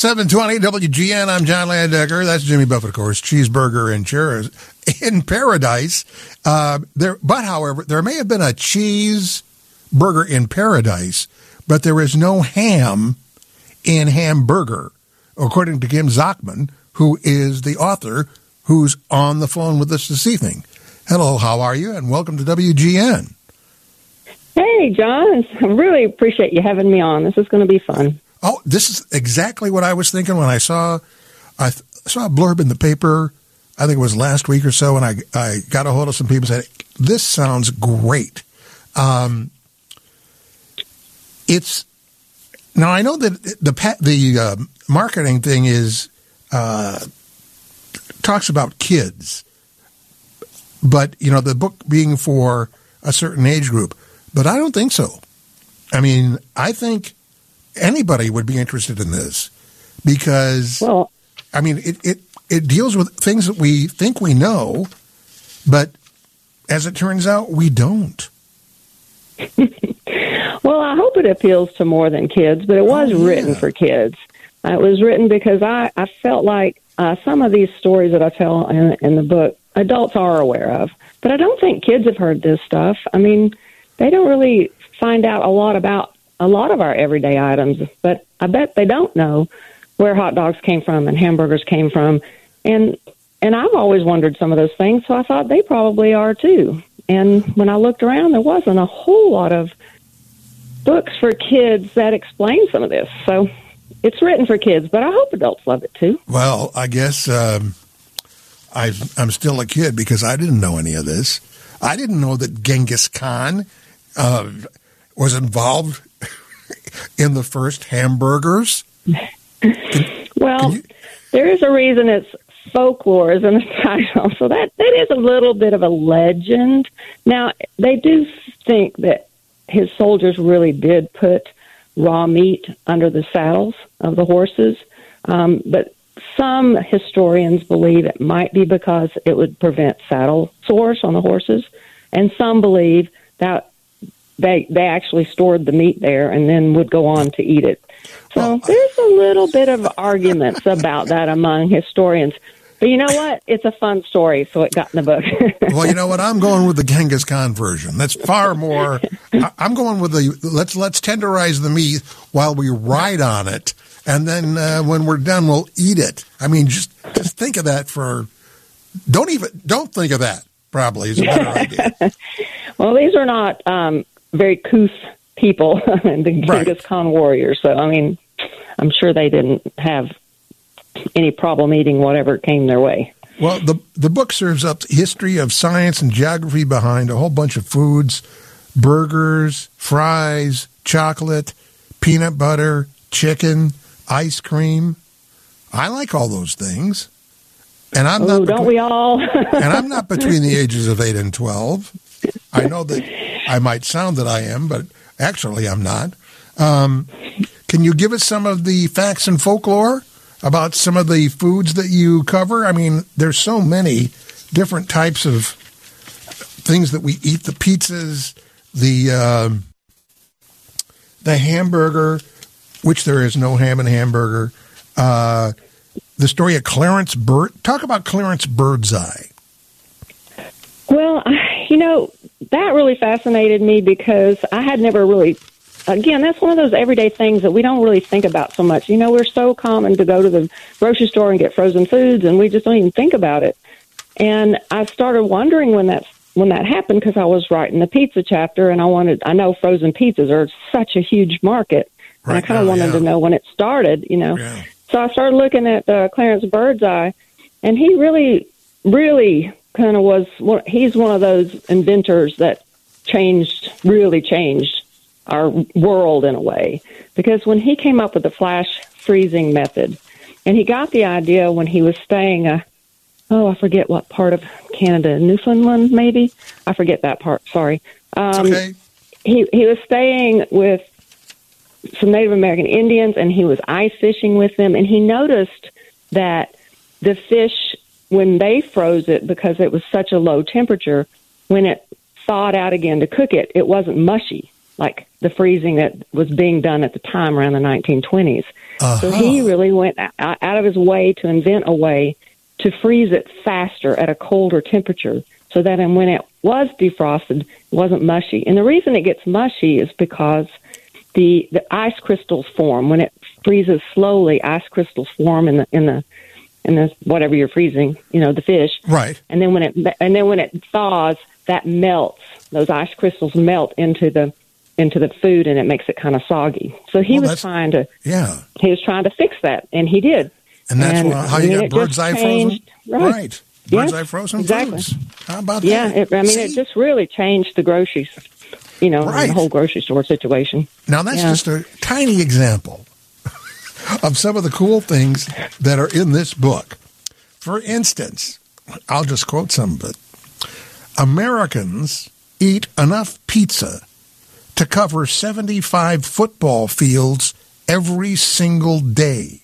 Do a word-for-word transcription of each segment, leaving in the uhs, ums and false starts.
seven twenty W G N, I'm John Landecker. That's Jimmy Buffett, of course. Cheeseburger in, Cher- in paradise. Uh, there, but, however, there may have been a cheeseburger in paradise, but there is no ham in Hamburger, according to Kim Zachman, who is the author who's on the phone with us this evening. Hello, how are you? And welcome to W G N. Hey, John. I really appreciate you having me on. This is going to be fun. Oh, this is exactly what I was thinking when I saw I th- saw a blurb in the paper, I think it was last week or so, and I, I got a hold of some people and said, this sounds great. Um, it's now, I know that the the uh, marketing thing is uh, talks about kids, but, you know, the book being for a certain age group, but I don't think so. I mean, I think anybody would be interested in this because, well, I mean, it, it, it deals with things that we think we know, but as it turns out, we don't. Well, I hope it appeals to more than kids, but it was oh, yeah. written for kids. Uh, it was written because I, I felt like uh, some of these stories that I tell in, in the book, adults are aware of, but I don't think kids have heard this stuff. I mean, they don't really find out a lot about a lot of our everyday items, but I bet they don't know where hot dogs came from and hamburgers came from. And and I've always wondered some of those things, so I thought they probably are too. And when I looked around, there wasn't a whole lot of books for kids that explain some of this. So it's written for kids, but I hope adults love it too. Well, I guess um, I've, I'm still a kid because I didn't know any of this. I didn't know that Genghis Khan uh, was involved in the first hamburgers? Can, well, can you... there is a reason it's folklore is in the title, so that, that is a little bit of a legend. Now, they do think that his soldiers really did put raw meat under the saddles of the horses, um, but some historians believe it might be because it would prevent saddle sores on the horses, and some believe that They they actually stored the meat there and then would go on to eat it. So well, there's a little bit of arguments about that among historians. But you know what? It's a fun story, so it got in the book. Well, you know what? I'm going with the Genghis Khan version. That's far more. I'm going with the let's let's tenderize the meat while we ride on it, and then uh, when we're done, we'll eat it. I mean, just just think of that for. Don't even don't think of that. Probably is a better idea. Well, these are not. Um, very couth people, the Genghis right. Khan warriors. So, I mean, I'm sure they didn't have any problem eating whatever came their way. Well, the the book serves up the history of science and geography behind a whole bunch of foods, burgers, fries, chocolate, peanut butter, chicken, ice cream. I like all those things. And I'm oh, not don't between, we all? and I'm not between the ages of eight and twelve. I know that I might sound that I am, but actually I'm not. Um, can you give us some of the facts and folklore about some of the foods that you cover? I mean, there's so many different types of things that we eat. The pizzas, the uh, the hamburger, which there is no ham in hamburger. Uh, the story of Clarence Bird. Talk about Clarence Birdseye. Well, you know, that really fascinated me because I had never really, again, that's one of those everyday things that we don't really think about so much. You know, we're so common to go to the grocery store and get frozen foods, and we just don't even think about it. And I started wondering when that when that happened because I was writing the pizza chapter, and I wanted, I know frozen pizzas are such a huge market, right, and I kind of wanted yeah. to know when it started, you know. Yeah. So I started looking at uh, Clarence Birdseye, and he really, really kind of was, he's one of those inventors that changed, really changed our world in a way. Because when he came up with the flash freezing method, and he got the idea when he was staying, uh, oh, I forget what part of Canada, Newfoundland maybe? I forget that part, sorry. Um, okay. He, he was staying with some Native American Indians, and he was ice fishing with them, and he noticed that the fish, when they froze it, because it was such a low temperature, when it thawed out again to cook it, it wasn't mushy like the freezing that was being done at the time around the nineteen twenties. Uh-huh. So he really went out of his way to invent a way to freeze it faster at a colder temperature, so that when it was defrosted, it wasn't mushy. And the reason it gets mushy is because the the ice crystals form when it freezes slowly. Ice crystals form in the in the in the whatever you're freezing, you know, the fish. Right. And then when it and then when it thaws, that melts. Those ice crystals melt into the into the food, and it makes it kind of soggy. So he well, was trying to yeah he was trying to fix that, and he did. And that's and, how you get bird's eye frozen. Right. right. Bird's yes, eye frozen exactly. foods. How about yeah, that? Yeah, I mean, See? it just really changed the groceries, you know, right. the whole grocery store situation. Now, that's yeah. just a tiny example of some of the cool things that are in this book. For instance, I'll just quote some of it. Americans eat enough pizza to cover seventy-five football fields every single day.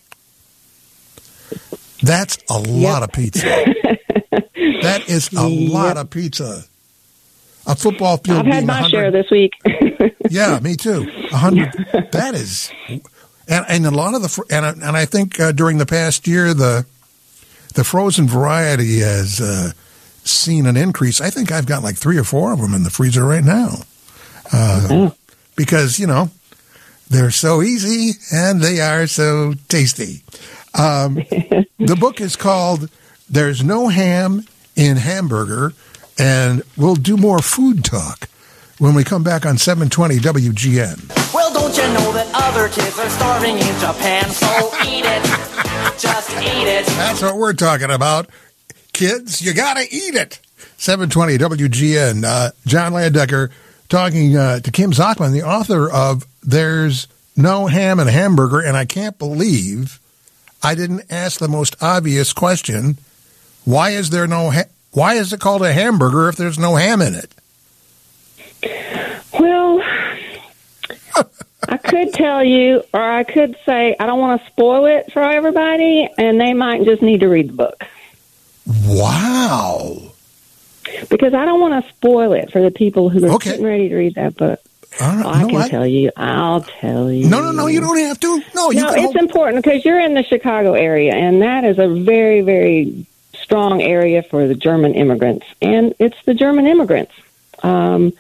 That's a lot yep. of pizza. That is a yep. lot of pizza. A football field. I've had my share this week. Yeah, me too. A hundred. That is, and and a lot of the and and I think uh, during the past year the the frozen variety has uh, seen an increase. I think I've got like three or four of them in the freezer right now, uh, mm-hmm. because you know they're so easy and they are so tasty. Um, the book is called "There's No Ham in Hamburger," and we'll do more food talk when we come back on seven twenty W G N. Well, don't you know that other kids are starving in Japan? So eat it. Just eat it. That's what we're talking about. Kids, you got to eat it. seven twenty W G N. Uh, John Landecker talking uh, to Kim Zachman, the author of There's No Ham in Hamburger, and I can't believe I didn't ask the most obvious question. Why is there no ha- why is it called a hamburger if there's no ham in it? Well, I could tell you, or I could say, I don't want to spoil it for everybody, and they might just need to read the book. Wow. Because I don't want to spoil it for the people who are okay. getting ready to read that book. All right. Oh, I no, can I... tell you. I'll tell you. No, no, no, you don't have to. No, you no, can it's hold... important because you're in the Chicago area, and that is a very, very strong area for the German immigrants. And it's the German immigrants. Um,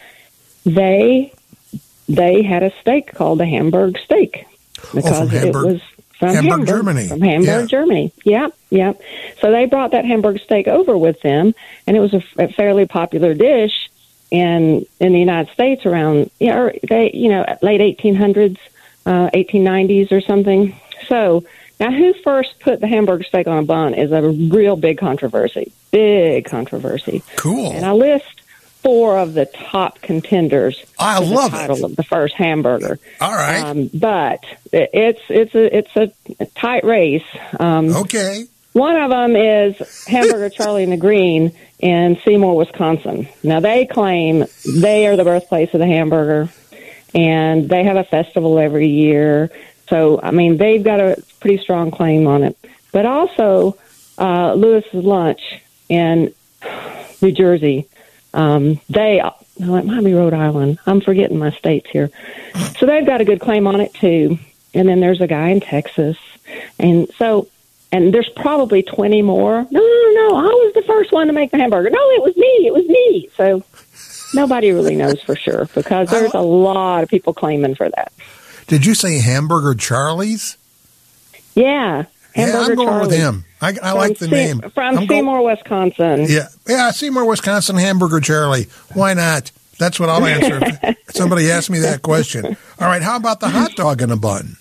they they had a steak called the Hamburg steak because oh, from Hamburg, it was from Hamburg, Hamburg, Germany. From Hamburg, yeah. Germany. Yep, yep. So they brought that Hamburg steak over with them, and it was a, a fairly popular dish in in the United States around you know, they you know late eighteen hundreds, uh, eighteen nineties or something. So now, who first put the Hamburg steak on a bun is a real big controversy. Big controversy. Cool. And I list four of the top contenders. I for the love title it. of the first hamburger. All right. Um, but it's it's a it's a tight race. Um, okay. One of them is Hamburger Charlie and the Green in Seymour, Wisconsin. Now, they claim they are the birthplace of the hamburger, and they have a festival every year. So, I mean, they've got a pretty strong claim on it. But also, uh, Lewis's Lunch in New Jersey, um, they, no, it might be Rhode Island. I'm forgetting my states here. So they've got a good claim on it, too. And then there's a guy in Texas. And so... And there's probably twenty more. No, no, no, I was the first one to make the hamburger. No, it was me. It was me. So nobody really knows for sure because there's a lot of people claiming for that. Did you say Hamburger Charlie's? Yeah, Hamburger yeah, I'm going Charlie. with him. I, I like the Se- name. From I'm Seymour, go- Wisconsin. Yeah, yeah, Seymour, Wisconsin, Hamburger Charlie. Why not? That's what I'll answer if somebody asks me that question. All right, how about the hot dog in a bun?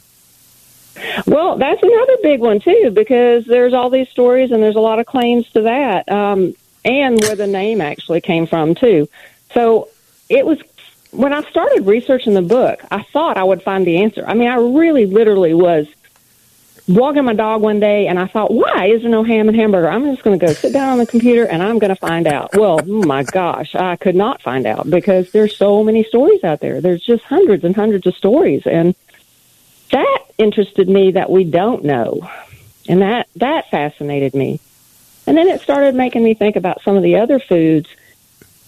Well, that's another big one, too, because there's all these stories and there's a lot of claims to that, um, and where the name actually came from, too. So it was, when I started researching the book, I thought I would find the answer. I mean, I really literally was walking my dog one day, and I thought, why is there no ham and hamburger? I'm just going to go sit down on the computer, and I'm going to find out. Well, oh my gosh, I could not find out because there's so many stories out there. There's just hundreds and hundreds of stories, and that interested me that we don't know, and that, that fascinated me. And then it started making me think about some of the other foods, and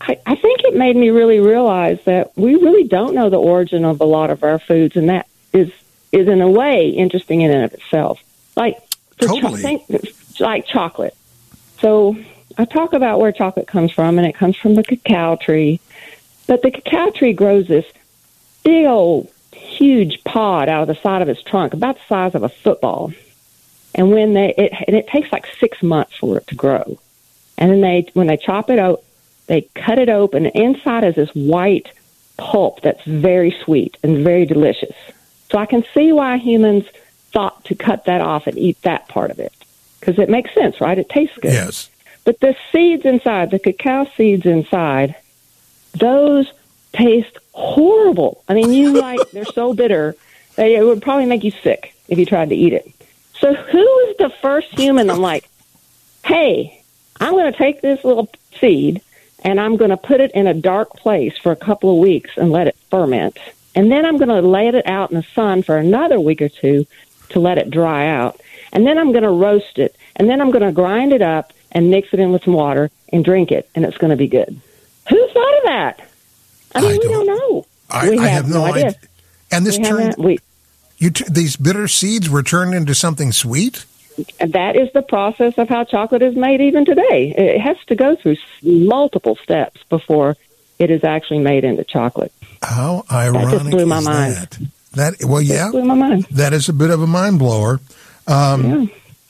I, I think it made me really realize that we really don't know the origin of a lot of our foods, and that is is in a way interesting in and of itself. Like for Totally. cho- think, like chocolate. So I talk about where chocolate comes from, and it comes from the cacao tree. But the cacao tree grows this big old, huge pod out of the side of its trunk, about the size of a football. And when they it and it takes like six months for it to grow. And then they when they chop it out, they cut it open. And inside is this white pulp that's very sweet and very delicious. So I can see why humans thought to cut that off and eat that part of it, because it makes sense, right? It tastes good. Yes. But the seeds inside, the cacao seeds inside, those taste horrible. I mean, you like, they're so bitter, they, it would probably make you sick if you tried to eat it. So who was the first human I'm like, hey, I'm going to take this little seed and I'm going to put it in a dark place for a couple of weeks and let it ferment. And then I'm going to lay it out in the sun for another week or two to let it dry out. And then I'm going to roast it. And then I'm going to grind it up and mix it in with some water and drink it. And it's going to be good. Who thought of that? I mean, I we don't- don't know. I, we I have no idea. idea. And this We turned haven't- we, you t- these bitter seeds were turned into something sweet. that is the process of how chocolate is made even today. It has to go through s- multiple steps before it is actually made into chocolate. How ironic blew my is mind. that? That well, yeah, It blew my mind. that is a bit of a mind blower. Um, Yeah.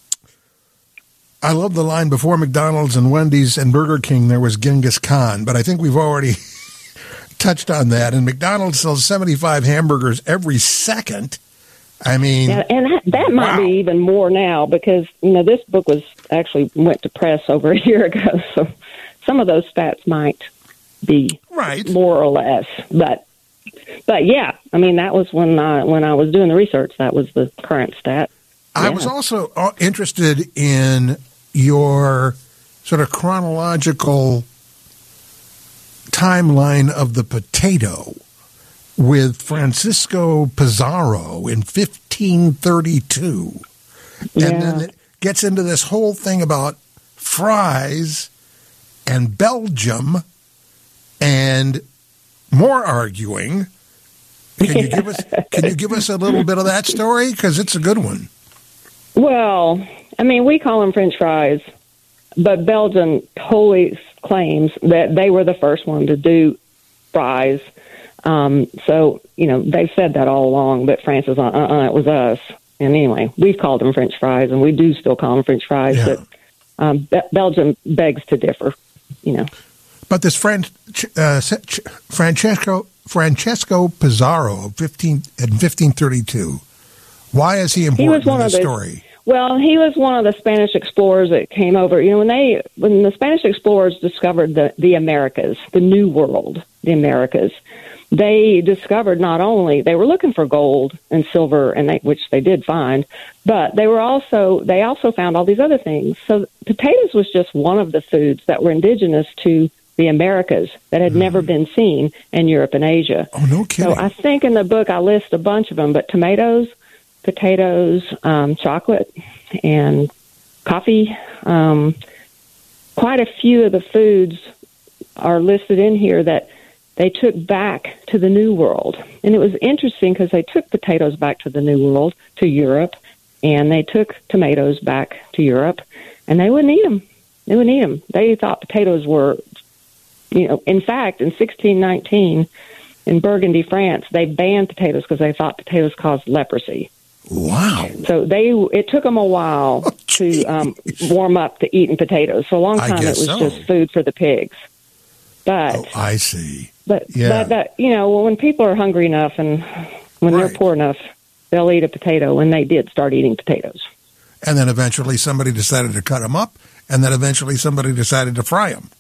I love the line before McDonald's and Wendy's and Burger King, there was Genghis Khan, but I think we've already touched on that. And McDonald's sells seventy-five hamburgers every second. I mean, Yeah, and that, that might Wow. be even more now because, you know, this book was actually went to press over a year ago. So some of those stats might be right. more or less. But, but yeah, I mean, that was when I, when I was doing the research, that was the current stat. I Yeah. was also uh, interested in your sort of chronological timeline of the potato with Francisco Pizarro in fifteen thirty-two. Yeah. And then it gets into this whole thing about fries and Belgium and more arguing. Can you give us can you give us a little bit of that story, because it's a good one? Well, I mean, we call them French fries, but Belgium totally claims that they were the first one to do fries. Um, so, you know, they've said that all along, but France is on, uh-uh, it was us. And anyway, we've called them French fries, and we do still call them French fries, Yeah. but um, Be- Belgium begs to differ, you know. But this Fran- uh, Francesco Francesco Pizarro, fifteen in fifteen thirty-two. Why is he important He was one in of the the story? Well, he was one of the Spanish explorers that came over. You know, when they when the Spanish explorers discovered the the Americas, the New World, the Americas, they discovered not only they were looking for gold and silver, and they, which they did find, but they were also they also found all these other things. So potatoes was just one of the foods that were indigenous to the Americas that had mm. never been seen in Europe and Asia. Oh, no kidding! So I think in the book I list a bunch of them, but tomatoes, potatoes, um, chocolate, and coffee. Um, quite a few of the foods are listed in here that they took back to the New World. And it was interesting because they took potatoes back to the New World, to Europe, and they took tomatoes back to Europe, and they wouldn't eat them. They wouldn't eat them. They thought potatoes were, you know, in fact, in sixteen nineteen, in Burgundy, France, they banned potatoes because they thought potatoes caused leprosy. Wow. So they it took them a while Oh, to um, warm up to eating potatoes. For a long I time, it guess was so. just food for the pigs. But Oh, I see. but Yeah. but that you know, well, when people are hungry enough and when Right. they're poor enough, they'll eat a potato. And they did start eating potatoes. And then eventually somebody decided to cut them up, and then eventually somebody decided to fry them.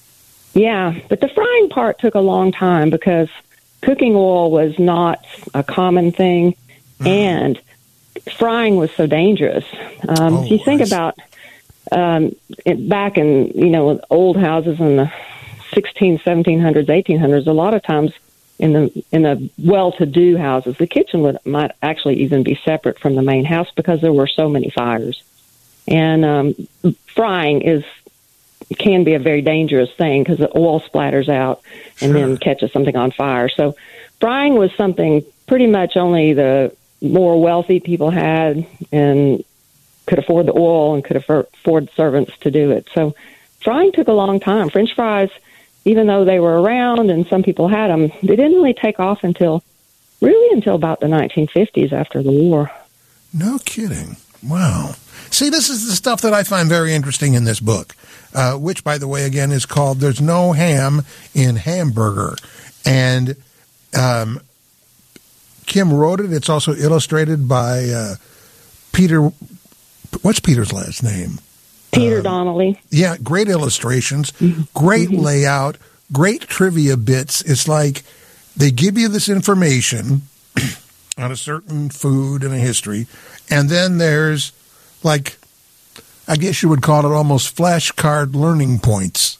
Yeah, but the frying part took a long time because cooking oil was not a common thing, Mm. and frying was so dangerous. Um, Oh, if you think I see. about um, it, back in, you know, old houses in the sixteen, seventeen hundreds, eighteen hundreds, a lot of times in the in the well-to-do houses, the kitchen would might actually even be separate from the main house because there were so many fires. And um, frying is can be a very dangerous thing because the oil splatters out and Sure. then catches something on fire. So frying was something pretty much only the more wealthy people had and could afford the oil and could afford servants to do it. So frying took a long time. French fries, even though they were around and some people had them, they didn't really take off until really until about the nineteen fifties after the war. No kidding. Wow. See, this is the stuff that I find very interesting in this book, uh, which, by the way, again, is called There's No Ham in Hamburger. And um, Kim wrote it. It's also illustrated by uh, Peter. What's Peter's last name? Peter uh, Donnelly. Yeah, great illustrations, great Mm-hmm. layout, great trivia bits. It's like they give you this information on a certain food and a history, and then there's like, I guess you would call it almost flashcard learning points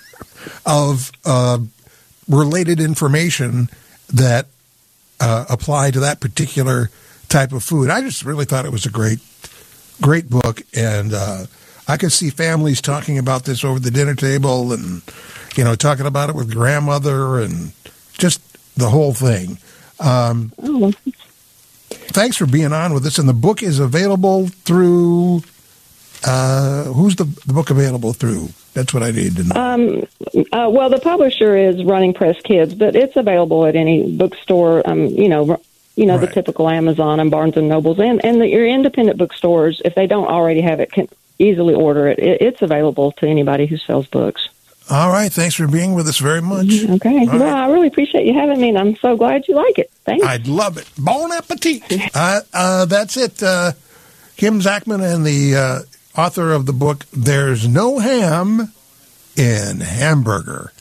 of uh, related information that uh, apply to that particular type of food. I just really thought it was a great, great book, and uh, I could see families talking about this over the dinner table and, you know, talking about it with grandmother and just the whole thing. Um, Oh, thanks for being on with us. And the book is available through, uh, who's the, the book available through? That's what I need to know. Um, uh, well, the publisher is Running Press Kids, but it's available at any bookstore. Um, you know, you know Right. the typical Amazon and Barnes and Nobles, and and the, your independent bookstores, if they don't already have it, can easily order it. it. It's available to anybody who sells books. All right. Thanks for being with us very much. Okay. All Well, right. I really appreciate you having me, and I'm so glad you like it. Thanks. I'd love it. Bon appetit. Uh, uh, that's it. Uh, Kim Zachman and the uh, author of the book, There's No Ham in Hamburger.